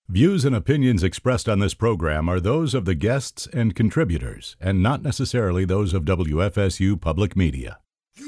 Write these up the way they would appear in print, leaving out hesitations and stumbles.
Views and opinions expressed on this program are those of the guests and contributors, and not necessarily those of WFSU Public Media.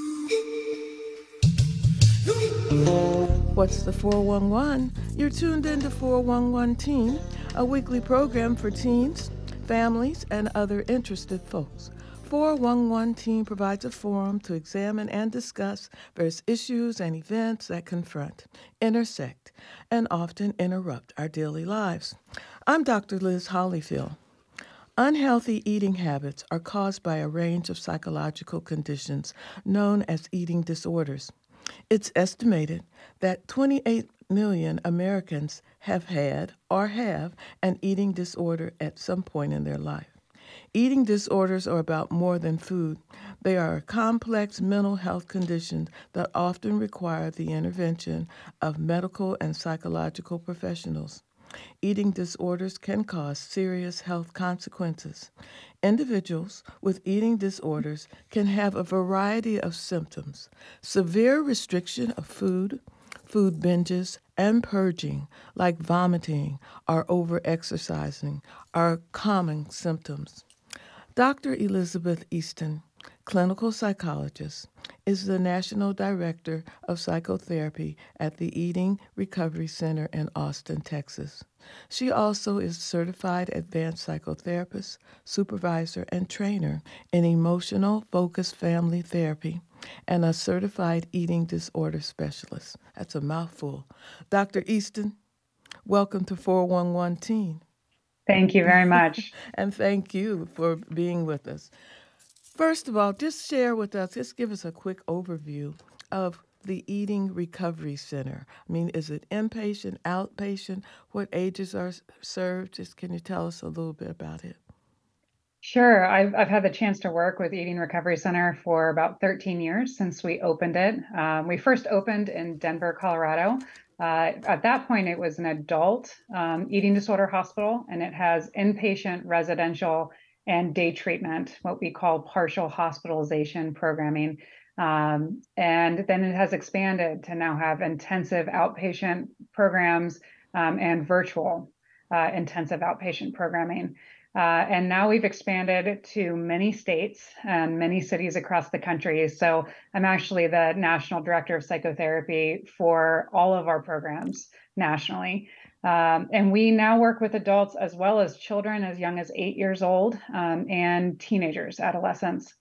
What's the 411? You're tuned into 411 Teen, a weekly program for teens, families, and other interested folks. 411 Teen provides a forum to examine and discuss various issues and events that confront, intersect, and often interrupt our daily lives. I'm Dr. Liz Hollyfield. Unhealthy eating habits are caused by a range of psychological conditions known as eating disorders. It's estimated that 28 million Americans have had or have an eating disorder at some point in their life. Eating disorders are about more than food. They are a complex mental health condition that often require the intervention of medical and psychological professionals. Eating disorders can cause serious health consequences. Individuals with eating disorders can have a variety of symptoms. Severe restriction of food binges, and purging, like vomiting or overexercising, are common symptoms. Dr. Elizabeth Easton, clinical psychologist, is the National Director of Psychotherapy at the Eating Recovery Center in Austin, Texas. She also is certified advanced psychotherapist, supervisor, and trainer in emotional focused family therapy, and a certified eating disorder specialist. That's a mouthful. Dr. Easton, welcome to 411 Teen. Thank you very much. And thank you for being with us. First of all, just share with us, just give us a quick overview of the Eating Recovery Center. I mean, is it inpatient, outpatient? What ages are served? Just can you tell us a little bit about it? Sure. I've had the chance to work with Eating Recovery Center for about 13 years since we opened it. We first opened in Denver, Colorado. At that point, it was an adult eating disorder hospital, and it has inpatient, residential, and day treatment, what we call partial hospitalization programming. And then it has expanded to now have intensive outpatient programs and virtual intensive outpatient programming. And now we've expanded to many states and many cities across the country. So I'm actually the National Director of Psychotherapy for all of our programs nationally. And we now work with adults as well as children as young as 8 years old and teenagers, adolescents,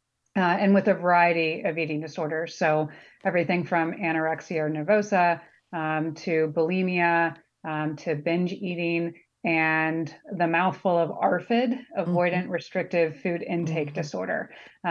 and with a variety of eating disorders. So everything from anorexia nervosa to bulimia to binge eating, and the mouthful of ARFID, avoidant restrictive food intake disorder.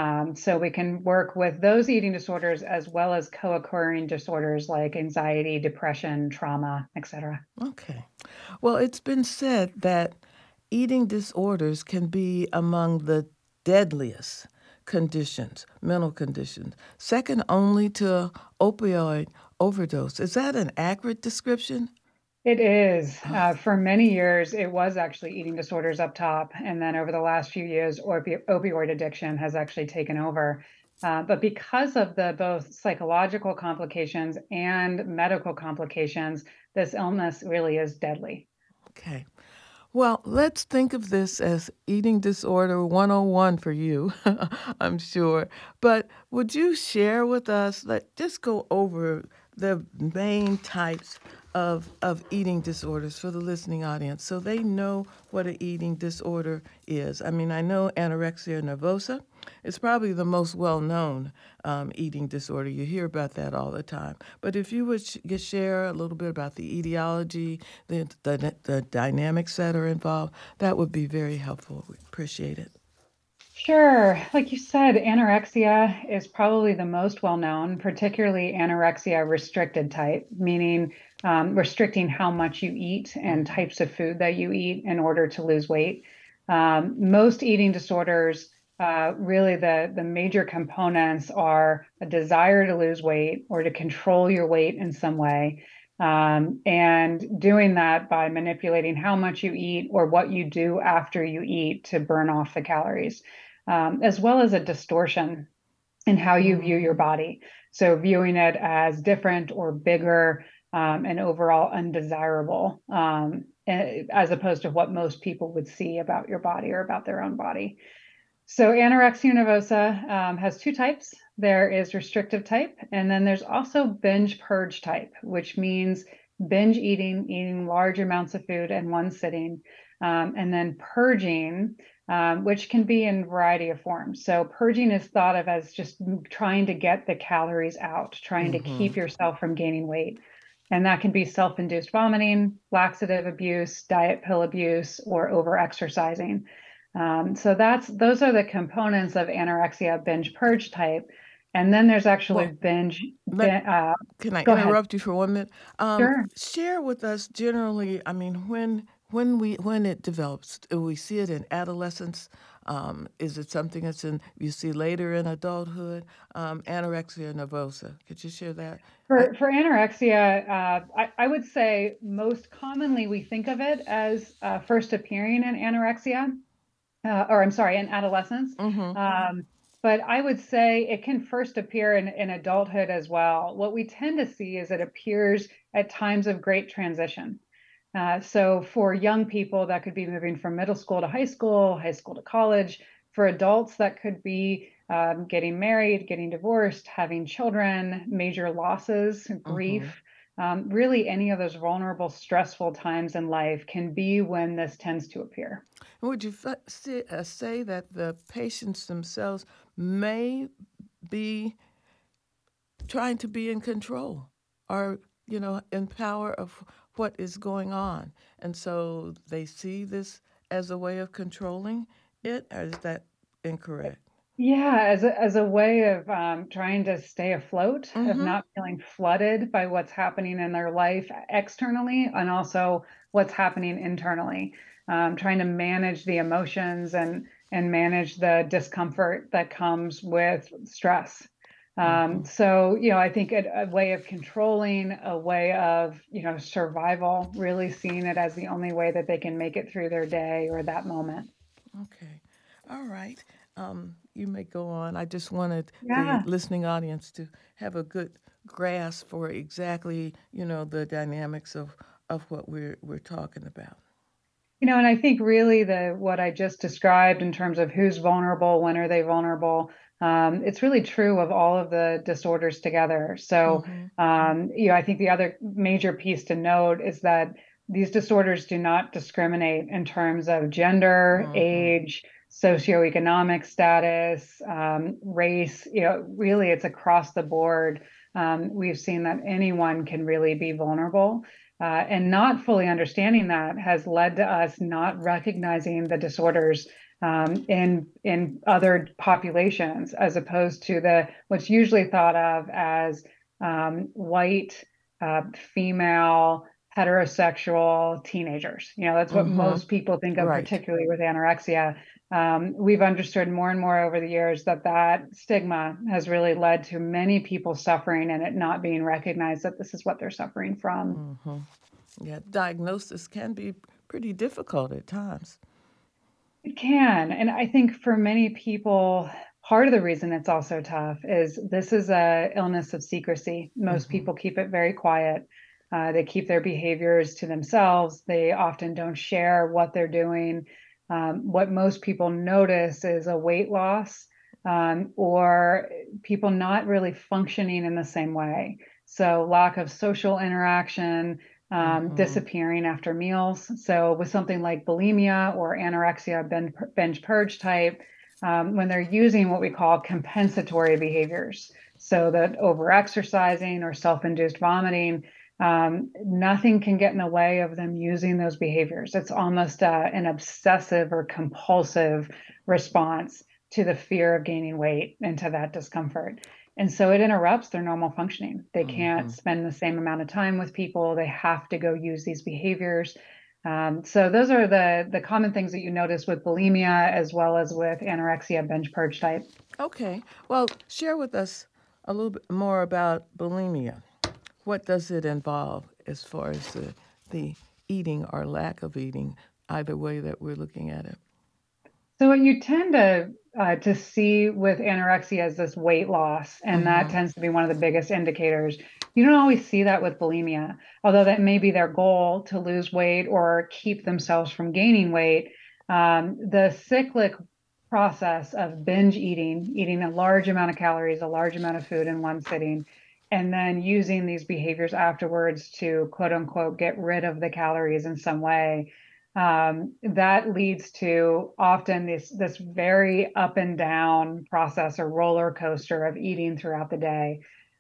So we can work with those eating disorders as well as co-occurring disorders like anxiety, depression, trauma, etc. Okay. Well, it's been said that eating disorders can be among the deadliest conditions, mental conditions, second only to opioid overdose. Is that an accurate description? It is. For many years, it was actually eating disorders up top. And then over the last few years, opioid addiction has actually taken over. But because of the both psychological complications and medical complications, this illness really is deadly. Okay. Well, let's think of this as eating disorder 101 for you, I'm sure. But would you share with us, just go over the main types of eating disorders for the listening audience so they know what an eating disorder is? I mean, I know anorexia nervosa is probably the most well-known eating disorder. You hear about that all the time. But if you would share a little bit about the etiology, the dynamics that are involved, that would be very helpful. We appreciate it. Sure. Like you said, anorexia is probably the most well-known, particularly anorexia restricted type, meaning restricting how much you eat and types of food that you eat in order to lose weight. Most eating disorders, really the major components are a desire to lose weight or to control your weight in some way. And doing that by manipulating how much you eat or what you do after you eat to burn off the calories, as well as a distortion in how you view your body. So viewing it as different or bigger and overall undesirable. as opposed to what most people would see about your body or about their own body. So anorexia nervosa has two types. There is restrictive type, and then there's also binge purge type, which means binge eating, eating large amounts of food in one sitting, and then purging, which can be in a variety of forms. So purging is thought of as just trying to get the calories out, trying to keep yourself from gaining weight. And that can be self-induced vomiting, laxative abuse, diet pill abuse, or over-exercising. So those are the components of anorexia binge purge type. And then there's actually binge. Can I interrupt you for 1 minute? Sure. Share with us generally, I mean, when it develops, do we see it in adolescence? Is it something you see later in adulthood? Anorexia nervosa. Could you share that? For anorexia, I would say most commonly we think of it as first appearing in anorexia, in adolescence. But I would say it can first appear in adulthood as well. What we tend to see is it appears at times of great transition. So for young people, that could be moving from middle school to high school to college. For adults, that could be getting married, getting divorced, having children, major losses, grief. Really, any of those vulnerable, stressful times in life can be when this tends to appear. Would you say that the patients themselves may be trying to be in control or, in power of what is going on? And so they see this as a way of controlling it, or is that incorrect? Yeah, as a way of trying to stay afloat, of not feeling flooded by what's happening in their life externally and also what's happening internally, trying to manage the emotions and manage the discomfort that comes with stress. So, I think a way of controlling, a way of, survival, really seeing it as the only way that they can make it through their day or that moment. Okay. All right. You may go on. I just wanted the listening audience to have a good grasp for exactly, the dynamics of what we're talking about. And I think really what I just described in terms of who's vulnerable, when are they vulnerable, it's really true of all of the disorders together. So, I think the other major piece to note is that these disorders do not discriminate in terms of gender, age, socioeconomic status, race. Really, it's across the board. We've seen that anyone can really be vulnerable. And not fully understanding that has led to us not recognizing the disorders in other populations, as opposed to what's usually thought of as white, female, heterosexual teenagers. That's what most people think of, particularly with anorexia. We've understood more and more over the years that stigma has really led to many people suffering and it not being recognized that this is what they're suffering from. Yeah, diagnosis can be pretty difficult at times. It can. And I think for many people, part of the reason it's also tough is this is an illness of secrecy. Most people keep it very quiet. They keep their behaviors to themselves. They often don't share what they're doing. What most people notice is a weight loss or people not really functioning in the same way. So lack of social interaction, disappearing after meals. So with something like bulimia or anorexia binge purge type, when they're using what we call compensatory behaviors, so that over-exercising or self-induced vomiting, nothing can get in the way of them using those behaviors. It's almost an obsessive or compulsive response to the fear of gaining weight and to that discomfort. And so it interrupts their normal functioning. They can't spend the same amount of time with people. They have to go use these behaviors. So those are the common things that you notice with bulimia as well as with anorexia binge purge type. Okay. Well, share with us a little bit more about bulimia. What does it involve as far as the eating or lack of eating, either way that we're looking at it? So what you tend to see with anorexia is this weight loss, and that tends to be one of the biggest indicators. You don't always see that with bulimia, although that may be their goal to lose weight or keep themselves from gaining weight. The cyclic process of binge eating, eating a large amount of calories, a large amount of food in one sitting, and then using these behaviors afterwards to quote unquote get rid of the calories in some way. That leads to often this very up and down process or roller coaster of eating throughout the day.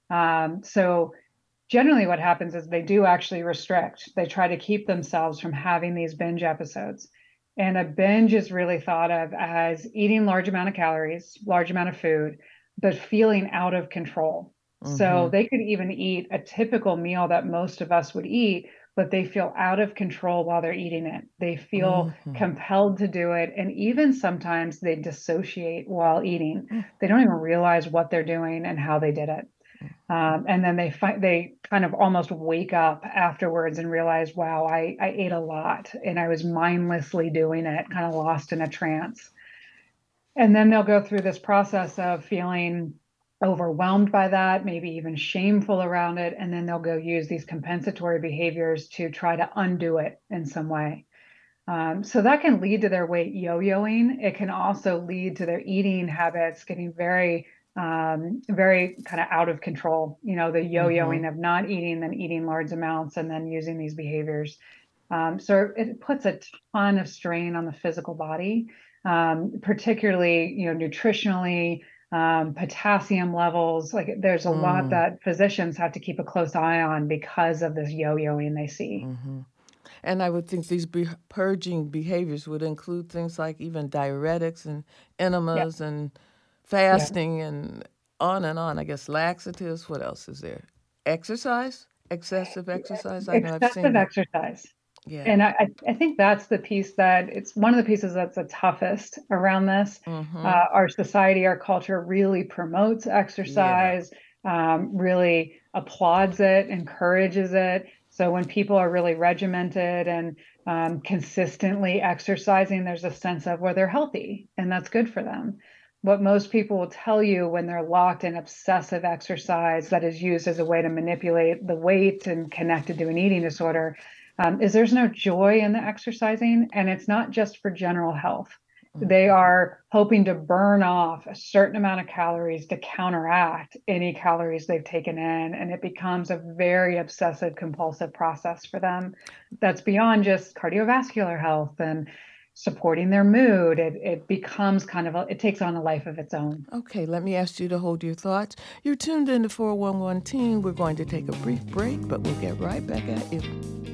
So generally what happens is they do actually restrict. They try to keep themselves from having these binge episodes. And a binge is really thought of as eating large amount of calories, large amount of food, but feeling out of control. So they could even eat a typical meal that most of us would eat, but they feel out of control while they're eating it. They feel compelled to do it. And even sometimes they dissociate while eating. They don't even realize what they're doing and how they did it. And then they kind of almost wake up afterwards and realize, wow, I ate a lot and I was mindlessly doing it, kind of lost in a trance. And then they'll go through this process of feeling overwhelmed by that, maybe even shameful around it. And then they'll go use these compensatory behaviors to try to undo it in some way. So that can lead to their weight yo-yoing. It can also lead to their eating habits getting very very kind of out of control, the yo-yoing of not eating, then eating large amounts, and then using these behaviors. So it puts a ton of strain on the physical body, particularly, nutritionally, potassium levels. Like there's a lot that physicians have to keep a close eye on because of this yo-yoing they see. And I would think these purging behaviors would include things like even diuretics and enemas and fasting and on, I guess laxatives. What else is there? Exercise, excessive exercise. I know I've seen excessive exercise. Yeah. And I think that's the piece that it's one of the pieces that's the toughest around this. Our society, our culture really promotes exercise, really applauds it, encourages it. So when people are really regimented and consistently exercising, there's a sense of where they're healthy and that's good for them. What most people will tell you when they're locked in obsessive exercise that is used as a way to manipulate the weight and connected to an eating disorder is there's no joy in the exercising, and it's not just for general health. They are hoping to burn off a certain amount of calories to counteract any calories they've taken in, and it becomes a very obsessive compulsive process for them that's beyond just cardiovascular health and supporting their mood. It becomes kind of it takes on a life of its own. Okay, let me ask you to hold your thoughts. You're tuned in to 411 Teen. We're going to take a brief break, but we'll get right back at you.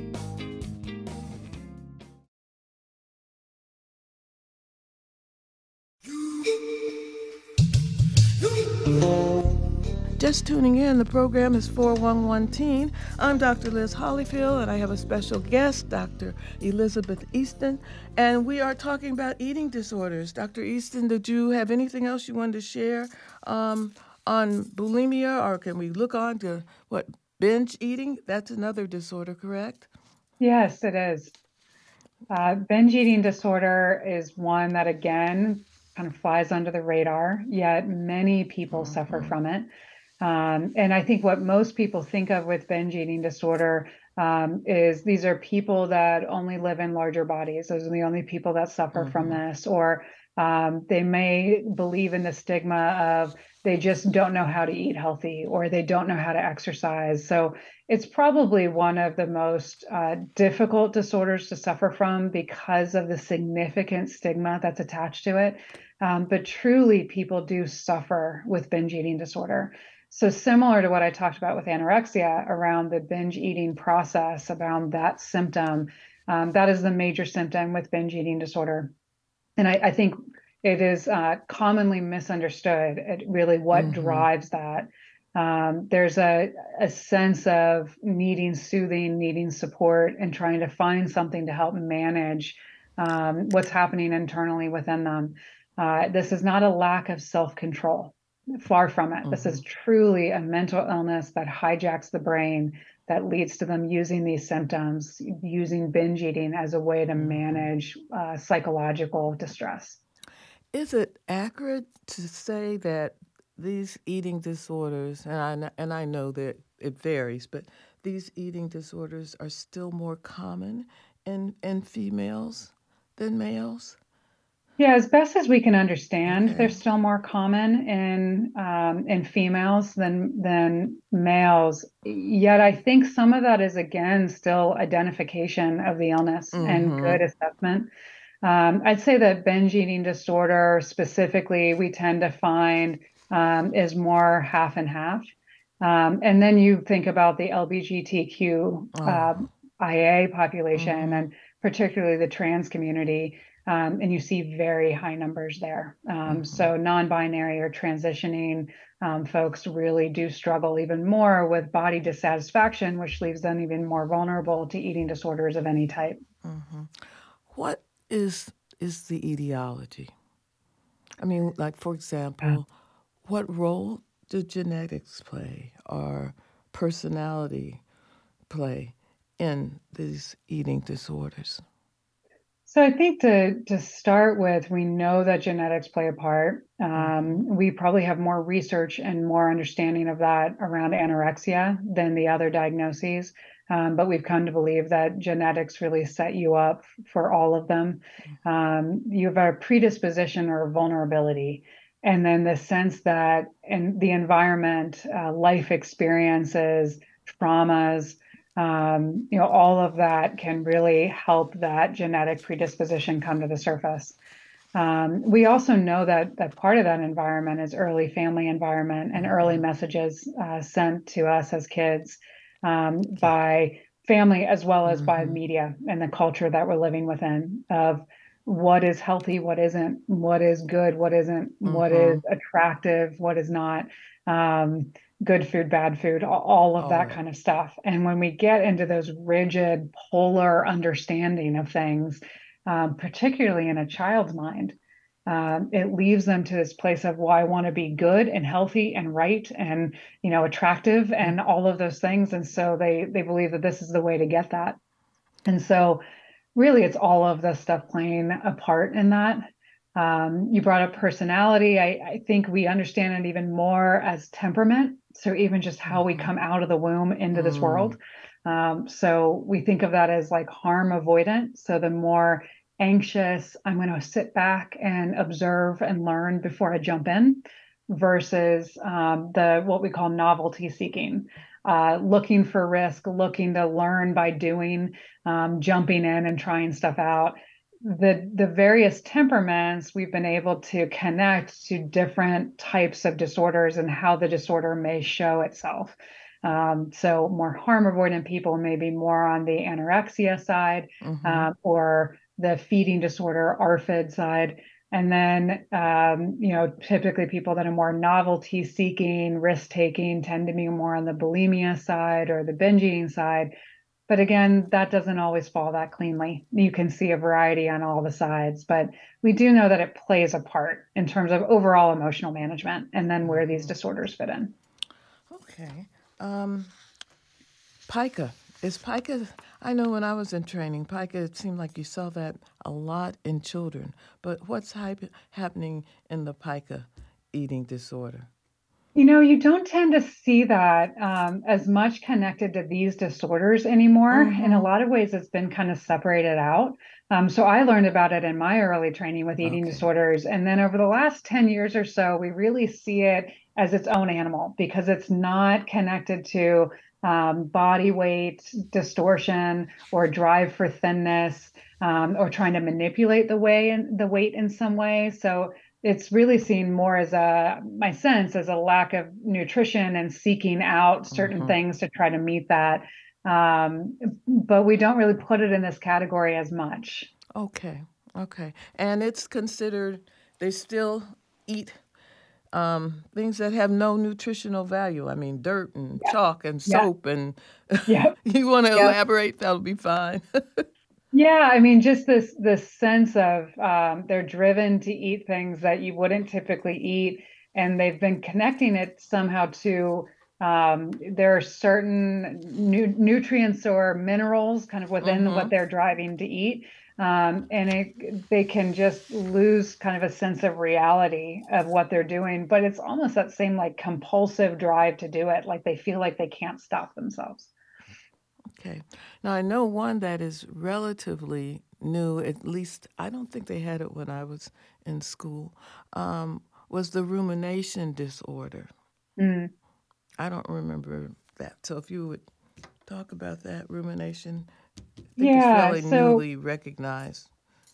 Just tuning in, the program is 411 Teen. I'm Dr. Liz Hollyfield, and I have a special guest, Dr. Elizabeth Easton, and we are talking about eating disorders. Dr. Easton, did you have anything else you wanted to share on bulimia, or can we look on to binge eating? That's another disorder, correct? Yes, it is. Binge eating disorder is one that, again, kind of flies under the radar, yet many people suffer from it. And I think what most people think of with binge eating disorder is these are people that only live in larger bodies. Those are the only people that suffer from this. Or they may believe in the stigma of they just don't know how to eat healthy, or they don't know how to exercise. So it's probably one of the most difficult disorders to suffer from because of the significant stigma that's attached to it. But truly, people do suffer with binge eating disorder. So similar to what I talked about with anorexia around the binge eating process, around that symptom, that is the major symptom with binge eating disorder. And I think it is commonly misunderstood at really what drives that. There's a sense of needing soothing, needing support, and trying to find something to help manage what's happening internally within them. This is not a lack of self-control. Far from it. This is truly a mental illness that hijacks the brain, that leads to them using these symptoms, using binge eating as a way to manage psychological distress. Is it accurate to say that these eating disorders, and I know that it varies, but these eating disorders are still more common in females than males. Yeah, as best as we can understand, Okay. they're still more common in females than males. Yet I think some of that is again still identification of the illness and Mm-hmm. good assessment. I'd say that binge eating disorder specifically, we tend to find is more half and half. And then you think about the LGBTQ Oh. IA population, Mm-hmm. and particularly the trans community. And you see very high numbers there. Mm-hmm. So non-binary or transitioning folks really do struggle even more with body dissatisfaction, which leaves them even more vulnerable to eating disorders of any type. Mm-hmm. What is the etiology? I mean, like for example, what role do genetics play or personality play in these eating disorders? So I think to start with, we know that genetics play a part. Mm-hmm. We probably have more research and more understanding of that around anorexia than the other diagnoses. But we've come to believe that genetics really set you up for all of them. You have a predisposition or a vulnerability. And then the sense that in the environment, life experiences, traumas, all of that can really help that genetic predisposition come to the surface. We also know that part of that environment is early family environment and early messages sent to us as kids by family as well as by Mm-hmm. media and the culture that we're living within of what is healthy, what isn't, what is good, what isn't, what Mm-hmm. is attractive, what is not. Um, Good food, bad food, all of All that of kind of stuff. And when we get into those rigid, polar understanding of things, particularly in a child's mind, it leaves them to this place of, well, I want to be good and healthy and right and attractive it. and all of those things. And so they believe that this is the way to get that. And so really it's all of the stuff playing a part in that. You brought up personality. I think we understand it even more as temperament. So even just how we Mm-hmm. come out of the womb into this Mm. world. So we think of that as like harm avoidant. So the more anxious, I'm going to sit back and observe and learn before I jump in, versus the what we call novelty seeking, looking for risk, looking to learn by doing, jumping in and trying stuff out. The various temperaments, we've been able to connect to different types of disorders and how the disorder may show itself. So more harm avoidant people may be more on the anorexia side, Mm-hmm. or the feeding disorder, ARFID side. And then, typically people that are more novelty seeking, risk taking tend to be more on the bulimia side or the binge eating side. But again, that doesn't always fall that cleanly. You can see a variety on all the sides, but we do know that it plays a part in terms of overall emotional management and then where these Mm-hmm. disorders fit in. Okay. Um, pica. Is pica, I know when I was in training, pica, it seemed like you saw that a lot in children. But what's happening in the pica eating disorder? You don't tend to see that as much connected to these disorders anymore. In a Mm-hmm. lot of ways, it's been kind of separated out. So I learned about it in my early training with eating Okay. disorders. And then over the last 10 years or so, we really see it as its own animal because it's not connected to body weight distortion or drive for thinness, or trying to manipulate the weight in some way. So it's really seen more as my sense, as a lack of nutrition and seeking out certain Mm-hmm. things to try to meet that. But we don't really put it in this category as much. Okay. Okay. And it's considered, they still eat things that have no nutritional value. I mean, dirt and Yeah, chalk and yeah, soap. And yeah, you want to yeah. elaborate? That'll be fine. Yeah, I mean, just this sense of they're driven to eat things that you wouldn't typically eat, and they've been connecting it somehow to there are certain nutrients or minerals kind of within what Mm-hmm. they're driving to eat. They can just lose kind of a sense of reality of what they're doing, but it's almost that same like compulsive drive to do it, like they feel like they can't stop themselves. Okay. Now, I know one that is relatively new, at least I don't think they had it when I was in school, was the rumination disorder. Mm. I don't remember that. So if you would talk about that, rumination, I think it's Yeah, fairly so newly recognized.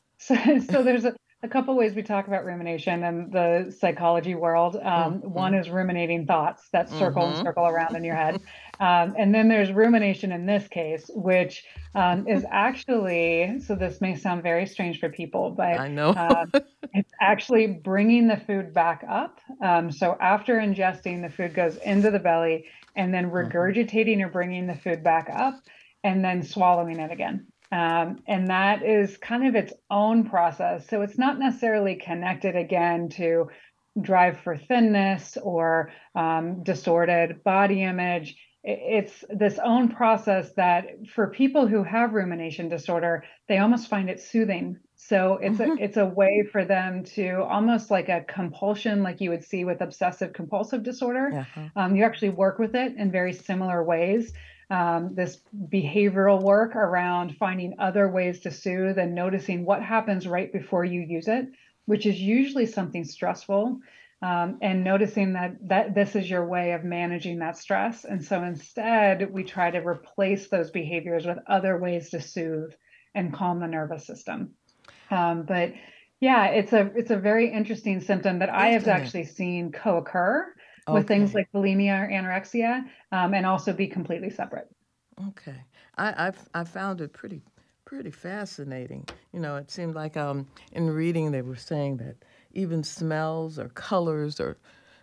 so there's a couple ways we talk about rumination in the psychology world. One Mm-hmm. is ruminating thoughts that circle and Mm-hmm. circle around in your head. And then there's rumination in this case, which is actually, so this may sound very strange for people, but I know. it's actually bringing the food back up. So after ingesting, the food goes into the belly and then Mm-hmm. regurgitating or bringing the food back up and then swallowing it again. And that is kind of its own process. So it's not necessarily connected again to drive for thinness or distorted body image. It's this own process that for people who have rumination disorder, they almost find it soothing. So Mm-hmm. it's a way for them to almost like a compulsion, like you would see with obsessive compulsive disorder. Uh-huh. You actually work with it in very similar ways. This behavioral work around finding other ways to soothe and noticing what happens right before you use it, which is usually something stressful, and noticing that this is your way of managing that stress. And so instead, we try to replace those behaviors with other ways to soothe and calm the nervous system. But yeah, it's a very interesting symptom that I have Isn't it? actually seen co-occur with things Okay. like bulimia or anorexia, and also be completely separate. Okay. I found it pretty fascinating. You know, it seemed like in reading they were saying that even smells or colors or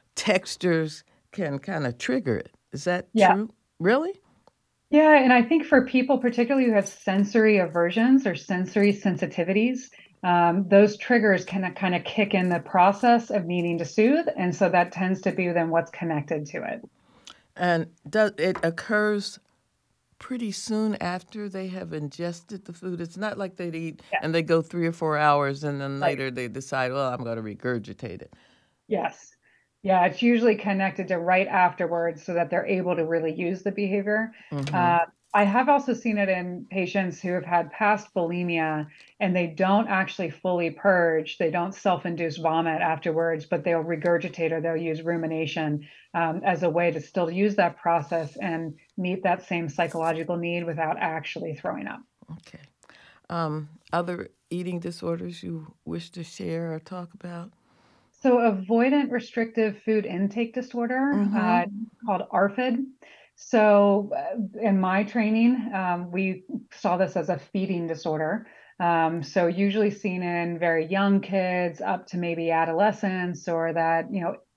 textures can kind of trigger it. Is that Yeah. true? Really? Yeah, and I think for people, particularly who have sensory aversions or sensory sensitivities, those triggers can kind of kick in the process of needing to soothe, and so that tends to be then what's connected to it. And does it occurs pretty soon after they have ingested the food? It's not like they eat Yeah, and they go 3 or 4 hours and then right. later they decide, well, I'm going to regurgitate it. Yes. Yeah, it's usually connected to right afterwards so that they're able to really use the behavior. Mm-hmm. Uh, I have also seen it in patients who have had past bulimia and they don't actually fully purge. They don't self-induce vomit afterwards, but they'll regurgitate or they'll use rumination as a way to still use that process and meet that same psychological need without actually throwing up. Okay. Other eating disorders you wish to share or talk about? So, avoidant restrictive food intake disorder, Mm-hmm. called ARFID. So, in my training, we saw this as a feeding disorder. So, usually seen in very young kids up to maybe adolescence or that,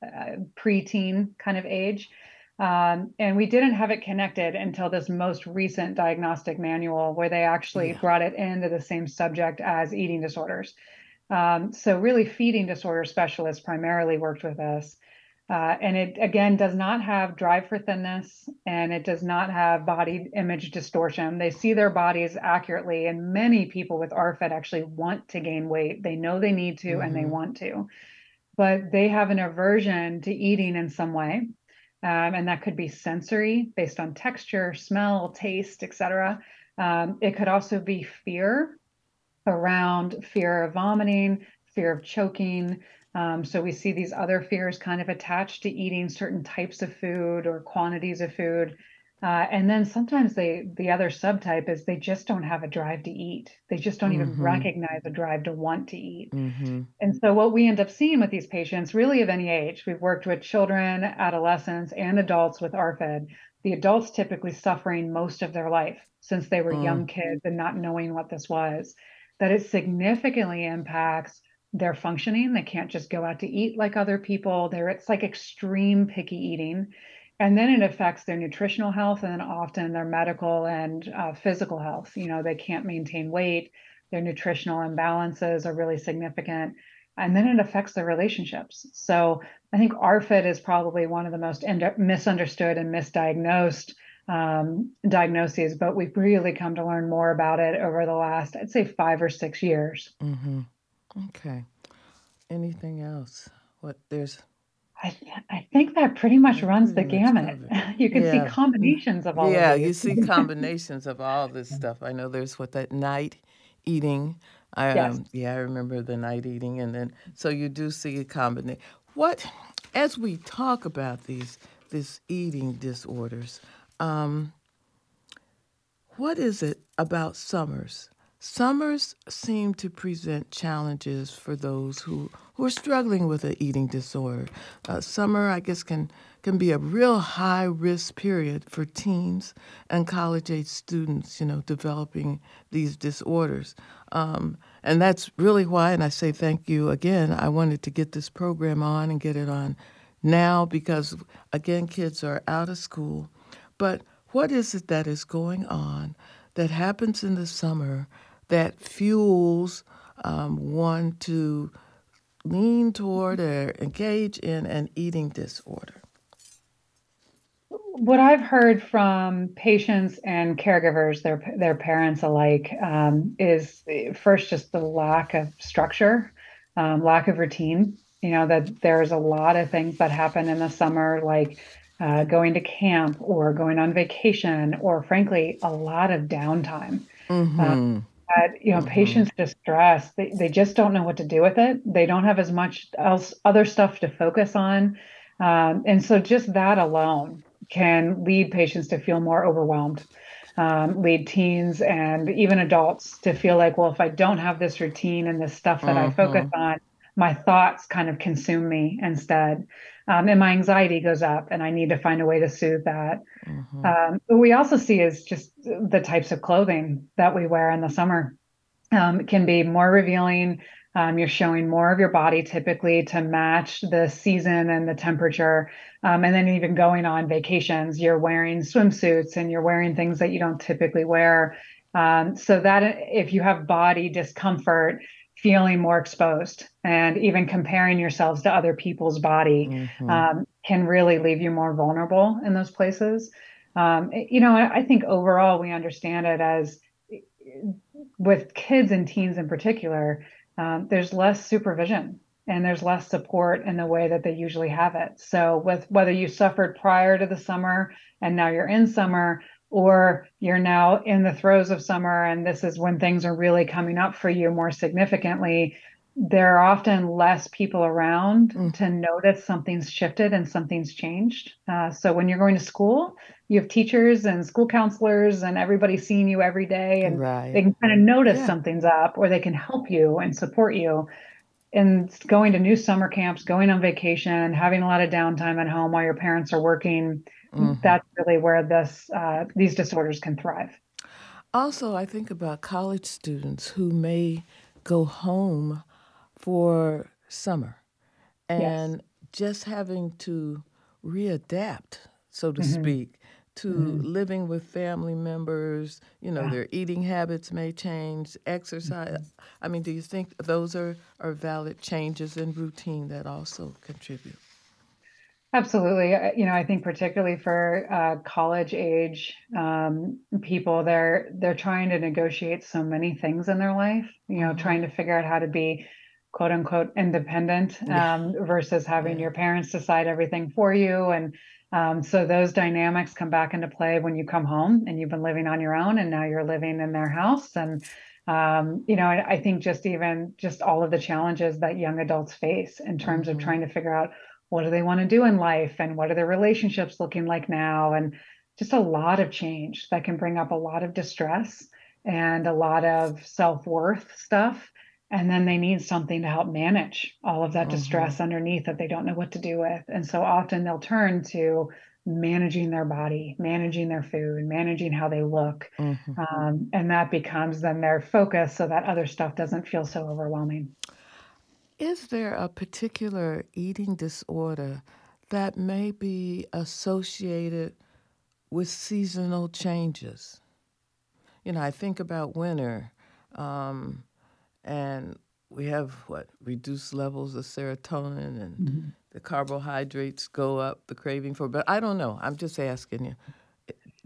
preteen kind of age. And we didn't have it connected until this most recent diagnostic manual where they actually Yeah. brought it into the same subject as eating disorders. So really feeding disorder specialists primarily worked with us. And it again does not have drive for thinness and it does not have body image distortion. They see their bodies accurately, and many people with RFID actually want to gain weight. They know they need to and they Mm-hmm. want to, but they have an aversion to eating in some way. And that could be sensory based on texture, smell, taste, etc. It could also be fear around fear of vomiting, fear of choking. So we see these other fears kind of attached to eating certain types of food or quantities of food. And then sometimes the other subtype is they just don't have a drive to eat. They just don't even Mm-hmm. recognize a drive to want to eat. Mm-hmm. And so what we end up seeing with these patients, really of any age, we've worked with children, adolescents, and adults with RFID. The adults typically suffering most of their life since they were Mm. young kids and not knowing what this was, that it significantly impacts their functioning. They can't just go out to eat like other people. It's like extreme picky eating. And then it affects their nutritional health and then often their medical and physical health. They can't maintain weight. Their nutritional imbalances are really significant. And then it affects their relationships. So I think RFID is probably one of the most misunderstood and misdiagnosed diagnoses, but we've really come to learn more about it over the last, I'd say, 5 or 6 years. Mm-hmm. Okay. Anything else? What there's I think that pretty much That runs pretty the much gamut. covered. You can see Yeah. combinations of all of Yeah, you these. see combinations of all this stuff. I know there's that night eating. Yes. Yeah, I remember the night eating, and then so you do see a combination. What, as we talk about this eating disorders, um, what is it about summers? Summers seem to present challenges for those who are struggling with an eating disorder. Summer, I guess, can be a real high risk period for teens and college age students, developing these disorders. And that's really why, and I say thank you again, I wanted to get this program on and get it on now because, again, kids are out of school. But what is it that is going on that happens in the summer that fuels one to lean toward or engage in an eating disorder? What I've heard from patients and caregivers, their parents alike, is first just the lack of structure, lack of routine. That there's a lot of things that happen in the summer, like going to camp or going on vacation, or frankly, a lot of downtime. Uh, Mm-hmm. Mm-hmm. Patients distress, they just don't know what to do with it. They don't have as much else other stuff to focus on. And so just that alone can lead patients to feel more overwhelmed, lead teens and even adults to feel like, well, if I don't have this routine and this stuff that I focus Mm-hmm. on, my thoughts kind of consume me instead. And my anxiety goes up, and I need to find a way to soothe that. Mm-hmm. What we also see is just the types of clothing that we wear in the summer can be more revealing. You're showing more of your body typically to match the season and the temperature. And then even going on vacations, you're wearing swimsuits and you're wearing things that you don't typically wear. So that if you have body discomfort, feeling more exposed and even comparing yourselves to other people's body Mm-hmm. can really leave you more vulnerable in those places. I think overall we understand it as with kids and teens in particular, there's less supervision and there's less support in the way that they usually have it. So, with whether you suffered prior to the summer and now you're in summer, or you're now in the throes of summer and this is when things are really coming up for you more significantly, there are often less people around to notice something's shifted and something's changed. So, when you're going to school, you have teachers and school counselors and everybody seeing you every day, and they Right. can kind of notice Yeah. something's up or they can help you and support you. And going to new summer camps, going on vacation, having a lot of downtime at home while your parents are working, Mm-hmm. that's really where these disorders can thrive. Also, I think about college students who may go home for summer Yes. and just having to readapt, so to Hmm. speak, to Hmm. living with family members. Yeah. Their eating habits may change, exercise. I mean, do you think those are valid changes in routine that also contribute? Absolutely. I think particularly for college age people, they're trying to negotiate so many things in their life. Mm-hmm. Trying to figure out how to be quote unquote independent Yeah, versus having yeah. your parents decide everything for you. And so those dynamics come back into play when you come home and you've been living on your own, and now you're living in their house. And I think just all of the challenges that young adults face in terms of Mm-hmm. trying to figure out what do they want to do in life and what are their relationships looking like now, and just a lot of change that can bring up a lot of distress and a lot of self-worth stuff, and then they need something to help manage all of that Mm-hmm. distress underneath that they don't know what to do with. And so often they'll turn to managing their body, managing their food, managing how they look, Mm-hmm. and that becomes then their focus so that other stuff doesn't feel so overwhelming. Is there a particular eating disorder that may be associated with seasonal changes? I think about winter, um, and we have reduced levels of serotonin, and the carbohydrates go up, the craving for. But I don't know. I'm just asking you.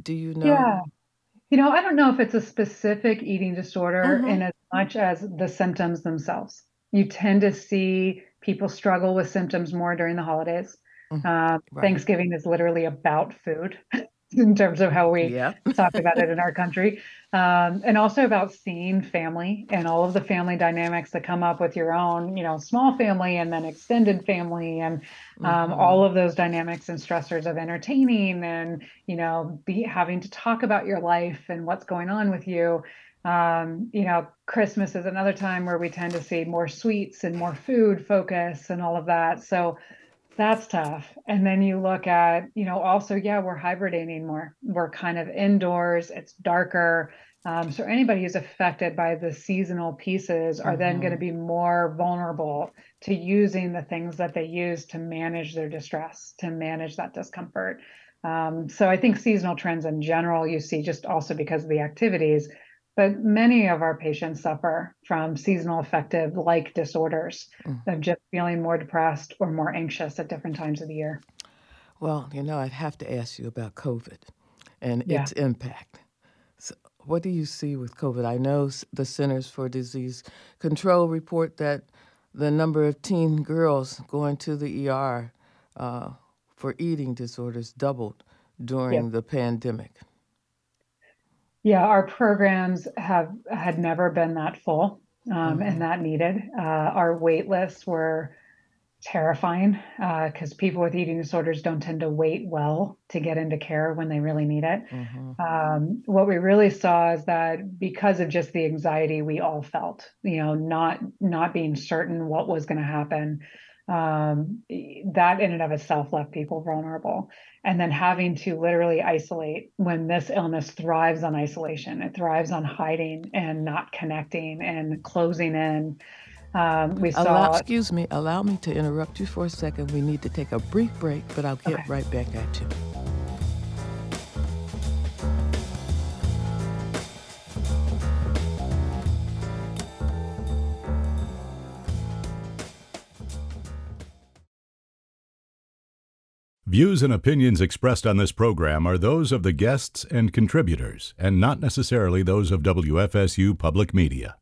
Do you know? Yeah. I don't know if it's a specific eating disorder Mm-hmm. in as much as the symptoms themselves. You tend to see people struggle with symptoms more during the holidays. Right. Thanksgiving is literally about food in terms of how we Yeah. talk about it in our country, and also about seeing family and all of the family dynamics that come up with your own, small family and then extended family, and Mm-hmm. all of those dynamics and stressors of entertaining and be having to talk about your life and what's going on with you. Christmas is another time where we tend to see more sweets and more food focus and all of that. So that's tough. And then you look at, also, yeah, we're hibernating more. We're kind of indoors, it's darker. So anybody who's affected by the seasonal pieces are then going to Mm-hmm. be more vulnerable to using the things that they use to manage their distress, to manage that discomfort. So I think seasonal trends in general, you see just also because of the activities, but many of our patients suffer from seasonal affective like disorders of just feeling more depressed or more anxious at different times of the year. Well, I'd have to ask you about COVID and Yeah. its impact. So what do you see with COVID? I know the Centers for Disease Control report that the number of teen girls going to the ER for eating disorders doubled Yeah. during the pandemic. Yeah. Our programs had never been that full and Mm-hmm. that needed. Our wait lists were terrifying because people with eating disorders don't tend to wait well to get into care when they really need it. Mm-hmm. What we really saw is that because of just the anxiety we all felt, not being certain what was going to happen, that in and of itself left people vulnerable. And then having to literally isolate when this illness thrives on isolation, it thrives on hiding and not connecting and closing in. We saw, Excuse me, allow me to interrupt you for a second. We need to take a brief break, but I'll get okay. right back at you. Views and opinions expressed on this program are those of the guests and contributors, and not necessarily those of WFSU Public Media.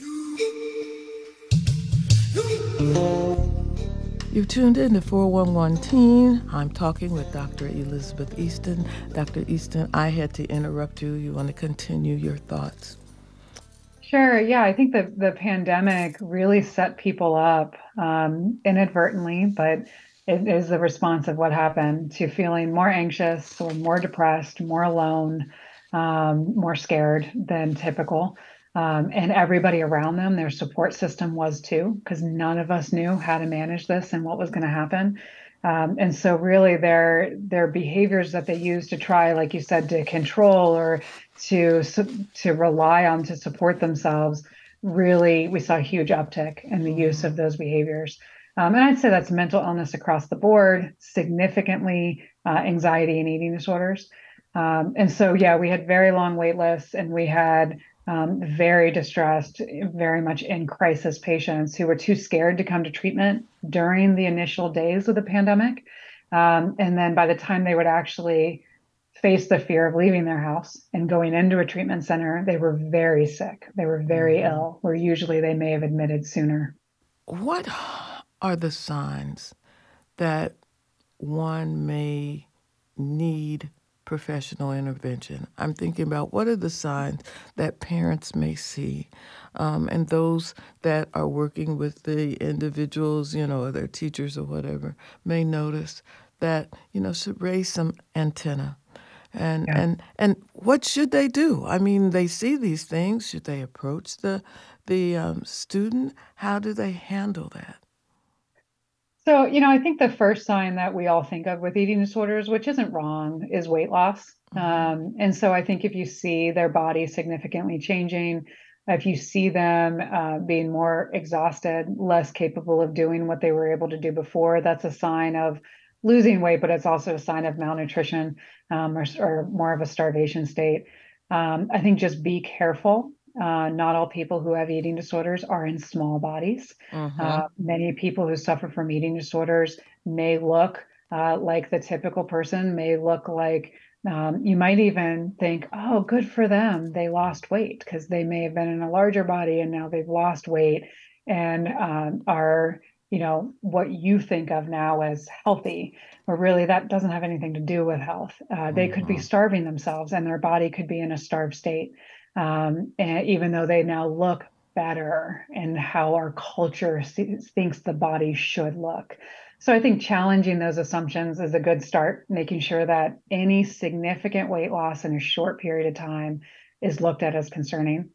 You tuned in to 411 Teen. I'm talking with Dr. Elizabeth Easton. Dr. Easton, I had to interrupt you. You want to continue your thoughts? Sure. Yeah, I think the pandemic really set people up inadvertently, but it is the response of what happened to feeling more anxious or more depressed, more alone, more scared than typical. And everybody around them, their support system was too, because none of us knew how to manage this and what was going to happen. And so really their behaviors that they use to try, like you said, to control or to rely on to support themselves, really, we saw a huge uptick in the use of those behaviors. And I'd say that's mental illness across the board, significantly anxiety and eating disorders. And so, yeah, we had very long wait lists and we had very distressed, very much in crisis patients who were too scared to come to treatment during the initial days of the pandemic. And then by the time they would actually face the fear of leaving their house and going into a treatment center, they were very sick. They were very ill, where usually they may have admitted sooner. What are the signs that one may need professional intervention? I'm thinking about what are the signs that parents may see and those that are working with the individuals, or their teachers or whatever, may notice that, should raise some antenna. And what should they do? I mean, they see these things. Should they approach the student? How do they handle that? So, I think the first sign that we all think of with eating disorders, which isn't wrong, is weight loss. And so I think if you see their body significantly changing, if you see them being more exhausted, less capable of doing what they were able to do before, that's a sign of losing weight, but it's also a sign of malnutrition or more of a starvation state. I think just be careful. Not all people who have eating disorders are in small bodies. Many people who suffer from eating disorders may look like the typical person, may look like You might even think, oh, good for them. They lost weight because they may have been in a larger body and now they've lost weight and are, what you think of now as healthy, but really that doesn't have anything to do with health. They could be starving themselves and their body could be in a starved state. And even though they now look better and how our culture thinks the body should look. So I think challenging those assumptions is a good start, making sure that any significant weight loss in a short period of time is looked at as concerning.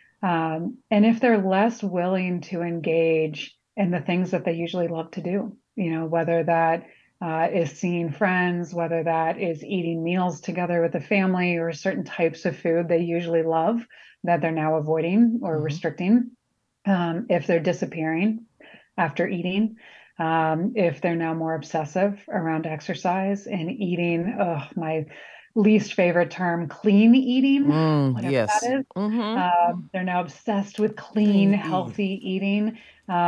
And if they're less willing to engage in the things that they usually love to do, whether that is seeing friends, whether that is eating meals together with the family or certain types of food they usually love that they're now avoiding or restricting, if they're disappearing after eating, if they're now more obsessive around exercise and eating, my least favorite term, clean eating, whatever yes. that is. Mm-hmm. They're now obsessed with clean, healthy eating.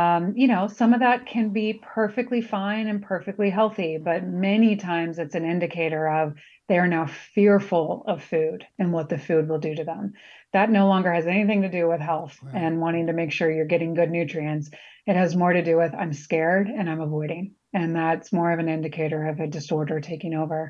Some of that can be perfectly fine and perfectly healthy, but many times it's an indicator of they are now fearful of food and what the food will do to them. That no longer has anything to do with health and wanting to make sure you're getting good nutrients. It has more to do with I'm scared and I'm avoiding. And that's more of an indicator of a disorder taking over.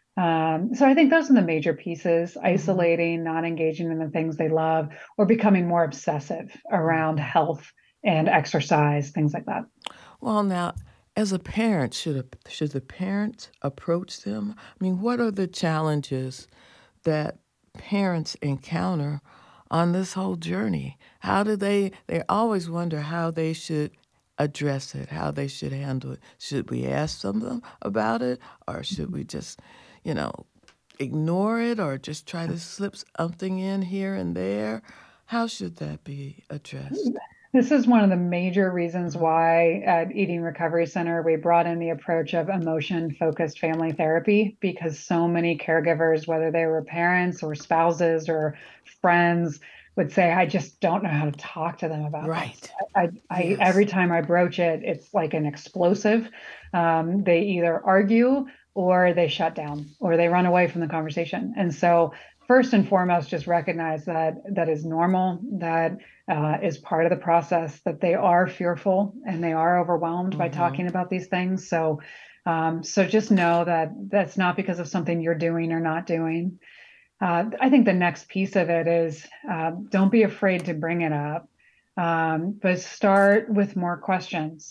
So I think those are the major pieces: isolating, not engaging in the things they love, or becoming more obsessive around health and exercise, things like that. Well, now, as a parent, should the parents approach them? I mean, what are the challenges that parents encounter on this whole journey? How do they always wonder how they should address it, how they should handle it. Should we ask them about it, or should we just, you know, ignore it, or just try to slip something in here and there? How should that be addressed? This is one of the major reasons why at Eating Recovery Center we brought in the approach of emotion-focused family therapy, because so many caregivers, whether they were parents or spouses or friends, would say, I just don't know how to talk to them about this. Yes. Every time I broach it, it's like an explosive. They either argue or they shut down or they run away from the conversation. And so first and foremost, just recognize that that is normal, that is part of the process, that they are fearful and they are overwhelmed by talking about these things. So just know that that's not because of something you're doing or not doing. I think the next piece of it is don't be afraid to bring it up, but start with more questions.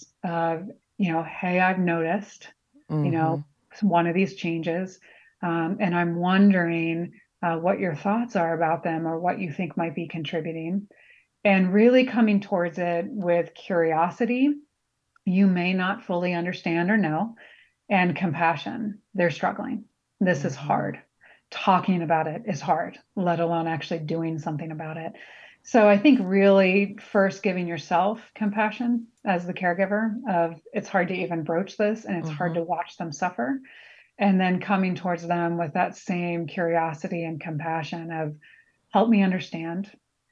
Hey, I've noticed, one of these changes, and I'm wondering what your thoughts are about them or what you think might be contributing, and really coming towards it with curiosity. You may not fully understand or know, and compassion. They're struggling. This is hard. Talking about it is hard, let alone actually doing something about it. So I think really first giving yourself compassion as the caregiver of it's hard to even broach this and it's hard to watch them suffer. And then coming towards them with that same curiosity and compassion of help me understand,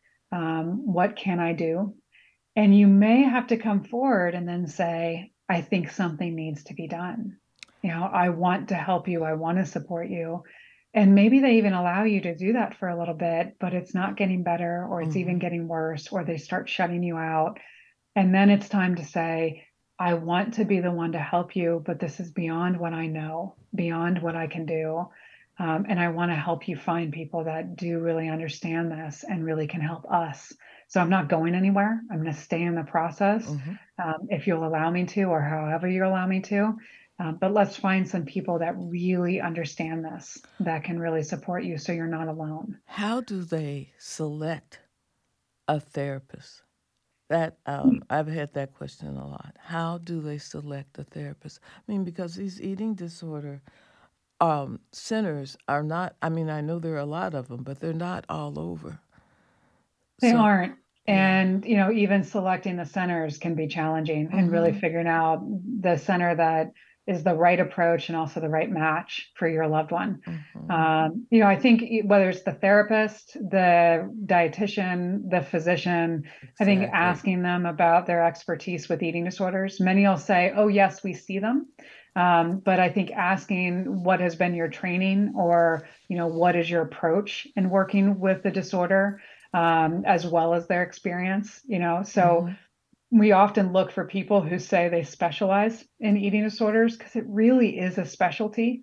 what can I do? And you may have to come forward and then say, I think something needs to be done. I want to help you. I want to support you. And maybe they even allow you to do that for a little bit, but it's not getting better, or it's even getting worse, or they start shutting you out. And then it's time to say, I want to be the one to help you, but this is beyond what I know, beyond what I can do. And I want to help you find people that do really understand this and really can help us. So I'm not going anywhere. I'm going to stay in the process, if you'll allow me to, or however you allow me to. But let's find some people that really understand this, that can really support you so you're not alone. How do they select a therapist? That I've had that question a lot. How do they select a therapist? I mean, because these eating disorder centers are not, I mean, I know there are a lot of them, but they're not all over. They So, aren't. yeah. And, even selecting the centers can be challenging, and really figuring out the center that is the right approach and also the right match for your loved one. I think whether it's the therapist, the dietitian, the physician, I think asking them about their expertise with eating disorders. Many will say, oh, yes, we see them. But I think asking what has been your training, or, what is your approach in working with the disorder, as well as their experience, so we often look for people who say they specialize in eating disorders, because it really is a specialty.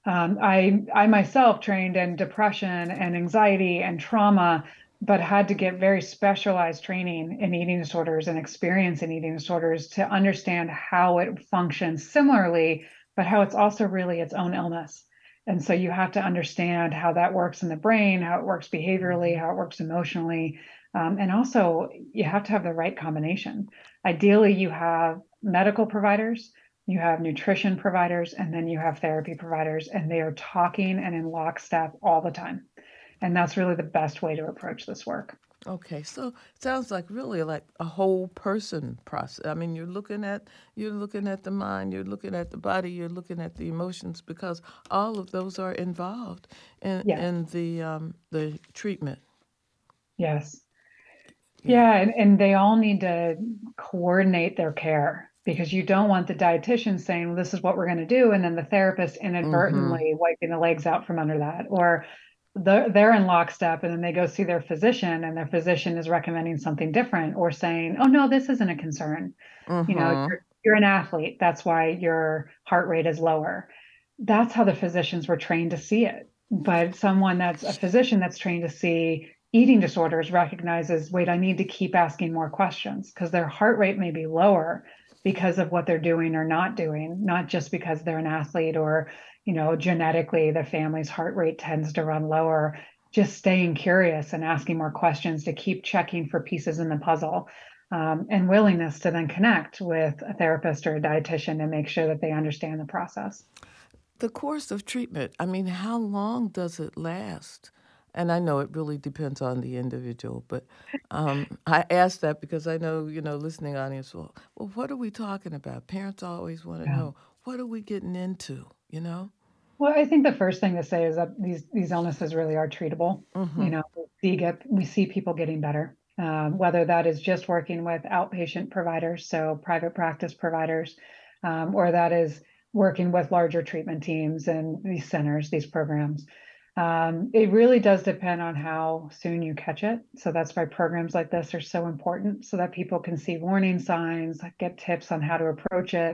I myself trained in depression and anxiety and trauma, but had to get very specialized training in eating disorders and experience in eating disorders to understand how it functions similarly, but how it's also really its own illness. And so you have to understand how that works in the brain, how it works behaviorally, how it works emotionally. And also, you have to have the right combination. Ideally, you have medical providers, you have nutrition providers, and then you have therapy providers, and they are talking and in lockstep all the time. And that's really the best way to approach this work. Okay, so it sounds like really like a whole person process. I mean, you're looking at the mind, you're looking at the body, you're looking at the emotions, because all of those are involved in Yeah. in the treatment. Yes. Yeah. Yeah, and they all need to coordinate their care, because you don't want the dietitian saying, well, this is what we're going to do, and then the therapist inadvertently wiping the legs out from under that, or they're in lockstep, and then they go see their physician, and their physician is recommending something different, or saying, oh no, this isn't a concern. You're an athlete, that's why your heart rate is lower. That's how the physicians were trained to see it. But someone that's a physician that's trained to see eating disorders recognizes, wait, I need to keep asking more questions, because their heart rate may be lower because of what they're doing or not doing, not just because they're an athlete, or, genetically the family's heart rate tends to run lower. Just staying curious and asking more questions to keep checking for pieces in the puzzle, and willingness to then connect with a therapist or a dietitian and make sure that they understand the process. The course of treatment, I mean, how long does it last? And I know it really depends on the individual, but I ask that because I know, listening audience, well, what are we talking about? Parents always want to Yeah. know, what are we getting into, Well, I think the first thing to say is that these illnesses really are treatable. We see people getting better, whether that is just working with outpatient providers, so private practice providers, or that is working with larger treatment teams and these centers, these programs. It really does depend on how soon you catch it. So that's why programs like this are so important, so that people can see warning signs, get tips on how to approach it.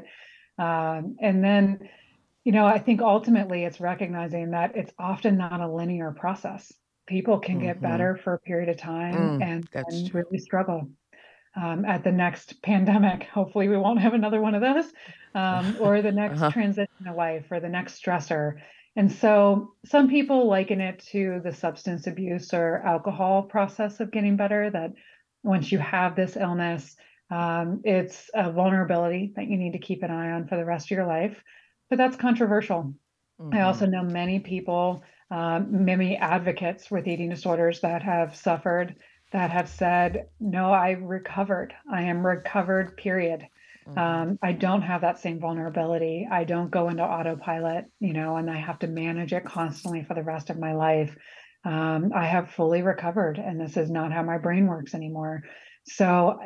And then, I think ultimately it's recognizing that it's often not a linear process. People can get better for a period of time and That's true. really struggle. At the next pandemic, hopefully we won't have another one of those, or the next transition of life, or the next stressor. And so some people liken it to the substance abuse or alcohol process of getting better, that once you have this illness, it's a vulnerability that you need to keep an eye on for the rest of your life. But that's controversial. I also know many people, many advocates with eating disorders that have suffered, that have said, no, I recovered. I am recovered, period. I don't have that same vulnerability. I don't go into autopilot, and I have to manage it constantly for the rest of my life. I have fully recovered, and this is not how my brain works anymore. So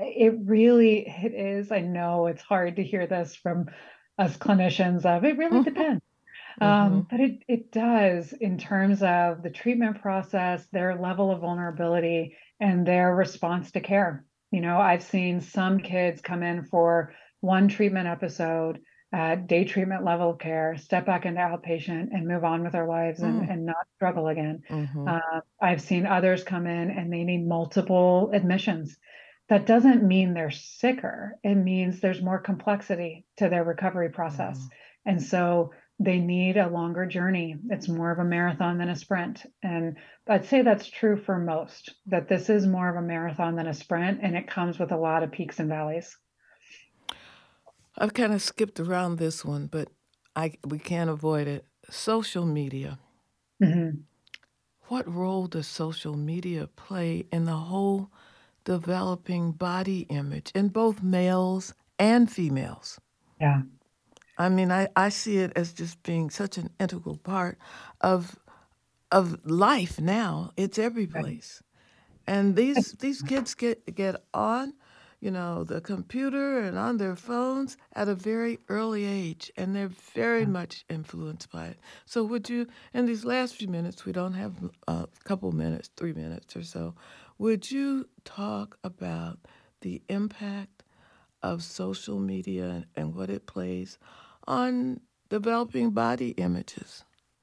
it is. I know it's hard to hear this from us clinicians of, it really depends. But it does, in terms of the treatment process, their level of vulnerability, and their response to care. I've seen some kids come in for one treatment episode, day treatment level of care, step back into outpatient and move on with their lives and not struggle again. I've seen others come in and they need multiple admissions. That doesn't mean they're sicker. It means there's more complexity to their recovery process. And so they need a longer journey. It's more of a marathon than a sprint. And I'd say that's true for most, that this is more of a marathon than a sprint, and it comes with a lot of peaks and valleys. I've kind of skipped around this one, but we can't avoid it. Social media. What role does social media play in the whole developing body image in both males and females? Yeah. I mean, I see it as just being such an integral part of life now. It's every place. And these kids get on the computer and on their phones at a very early age, and they're very much influenced by it. So, would you, in these last few minutes, we don't have a couple minutes, 3 minutes or so, would you talk about the impact of social media and what it plays on developing body images?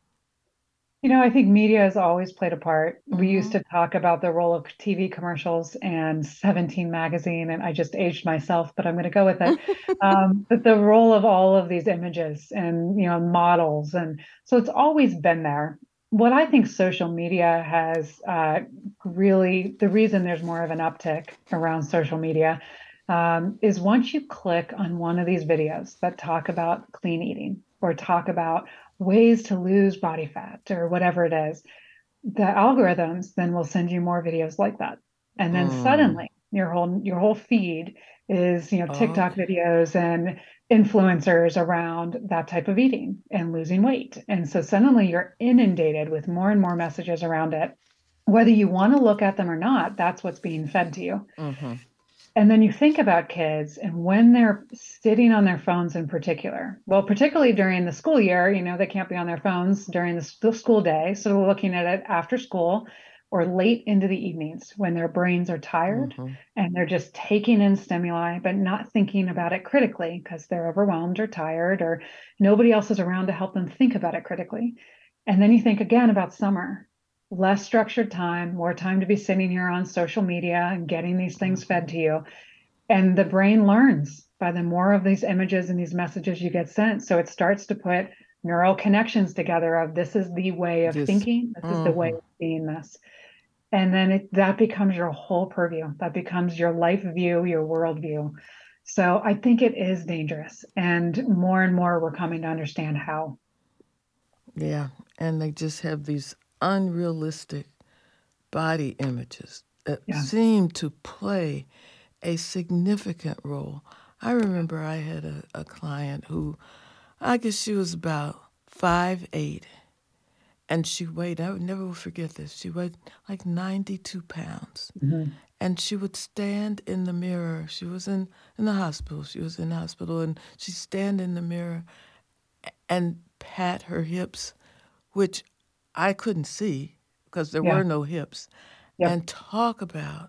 I think media has always played a part. We used Mm-hmm. to talk about the role of TV commercials and 17 magazine, and I just aged myself, but I'm going to go with it. But the role of all of these images and, models. And so it's always been there. What I think social media has really, the reason there's more of an uptick around social media is once you click on one of these videos that talk about clean eating or talk about ways to lose body fat or whatever it is, the algorithms then will send you more videos like that. And then Mm. suddenly your whole feed is, TikTok Okay. videos and influencers around that type of eating and losing weight. And so suddenly you're inundated with more and more messages around it. Whether you want to look at them or not, that's what's being fed to you. Mm-hmm. And then you think about kids and when they're sitting on their phones in particular, well, particularly during the school year, they can't be on their phones during the school day. So we're looking at it after school or late into the evenings when their brains are tired Mm-hmm. and they're just taking in stimuli, but not thinking about it critically because they're overwhelmed or tired or nobody else is around to help them think about it critically. And then you think again about summer, less structured time, more time to be sitting here on social media and getting these things fed Mm-hmm. to you. And the brain learns by the more of these images and these messages you get sent. So it starts to put neural connections together of this is the way of Just. thinking, this is the way Mm-hmm. of seeing this. And then that becomes your whole purview. That becomes your life view, your worldview. So I think it is dangerous. And more we're coming to understand how. Yeah, and they just have these unrealistic body images that Yeah. seem to play a significant role. I remember I had a client who, I guess she was about 5'8", and she weighed, I would never forget this, she weighed like 92 pounds. Mhm. And she would stand in the mirror. She was in the hospital. She was in the hospital, and she'd stand in the mirror and pat her hips, which I couldn't see because there Yeah. were no hips, Yep. and talk about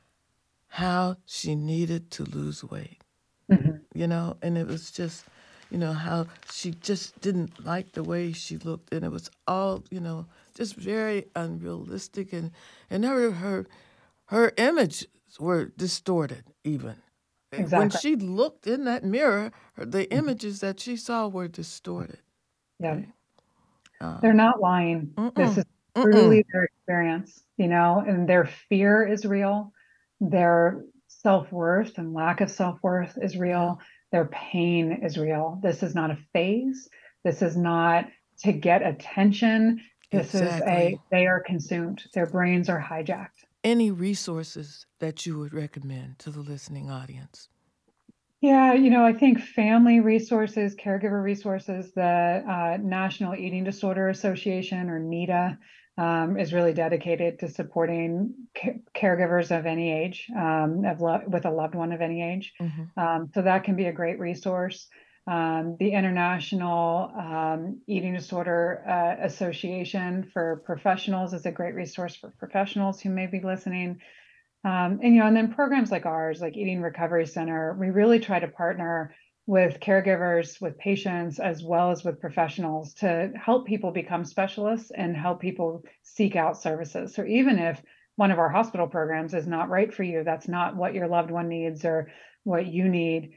how she needed to lose weight, Mhm. and it was just, how she just didn't like the way she looked, and it was all, just very unrealistic, and her images were distorted even. When Exactly. she looked in that mirror, the Mhm. images that she saw were distorted. Yeah. Okay. They're Um, not lying. This mm-mm, is mm-mm. truly their experience, and their fear is real. Their self-worth and lack of self-worth is Yeah, real. Their pain is real. This is not a phase. This is not to get attention. exactly. They are consumed. Their brains are hijacked. Any resources that you would recommend to the listening audience? Yeah, I think family resources, caregiver resources, the National Eating Disorder Association or NEDA is really dedicated to supporting caregivers of any age, with a loved one of any age. Hmm. So that can be a great resource. The International Eating Disorder Association for Professionals is a great resource for professionals who may be listening. And then programs like ours, like Eating Recovery Center, we really try to partner with caregivers, with patients, as well as with professionals to help people become specialists and help people seek out services. So even if one of our hospital programs is not right for you, that's not what your loved one needs or what you need.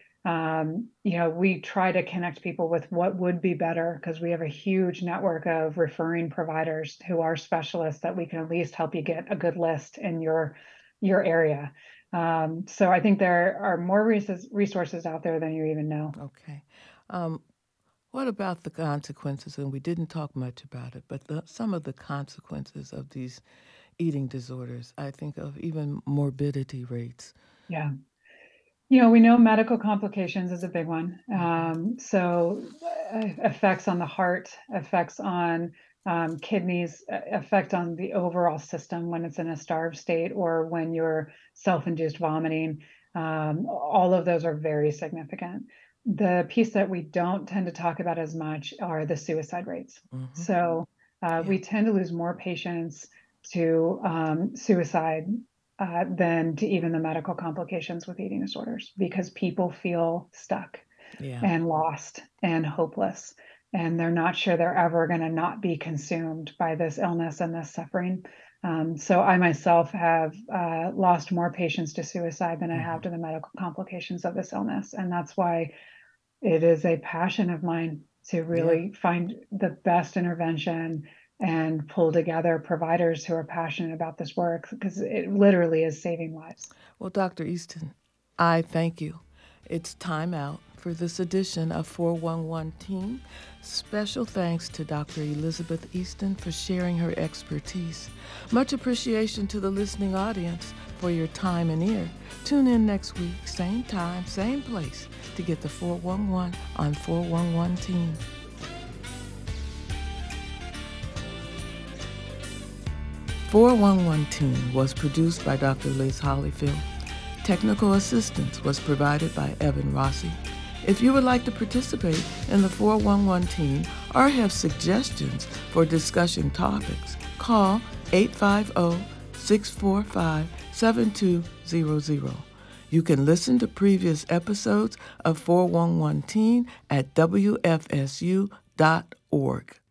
We try to connect people with what would be better because we have a huge network of referring providers who are specialists that we can at least help you get a good list in your area. So I think there are more resources out there than you even know. Okay. Um, what about the consequences? And we didn't talk much about it, but some of the consequences of these eating disorders. I think of even morbidity rates. Yeah. We know medical complications is a big one. Hmm. Effects on the heart, effects on kidneys, effect on the overall system when it's in a starved state or when you're self-induced vomiting. All of those are very significant. The piece that we don't tend to talk about as much are the suicide rates. So we tend to lose more patients to suicide than to even the medical complications with eating disorders, because people feel stuck and lost and hopeless, and they're not sure they're ever going to not be consumed by this illness and this suffering. So I myself have lost more patients to suicide than I have to the medical complications of this illness. And that's why it is a passion of mine to really find the best intervention and pull together providers who are passionate about this work, because it literally is saving lives. Well, Dr. Easton, I thank you. It's time out for this edition of 411 Teen. Special thanks to Dr. Elizabeth Easton for sharing her expertise. Much appreciation to the listening audience for your time and ear. Tune in next week, same time, same place, to get the 411 on 411 Teen. 411 Teen was produced by Dr. Liz Hollyfield. Technical assistance was provided by Evan Rossi. If you would like to participate in the 411 Teen or have suggestions for discussion topics, call 850-645-7200. You can listen to previous episodes of 411 Teen at WFSU.org.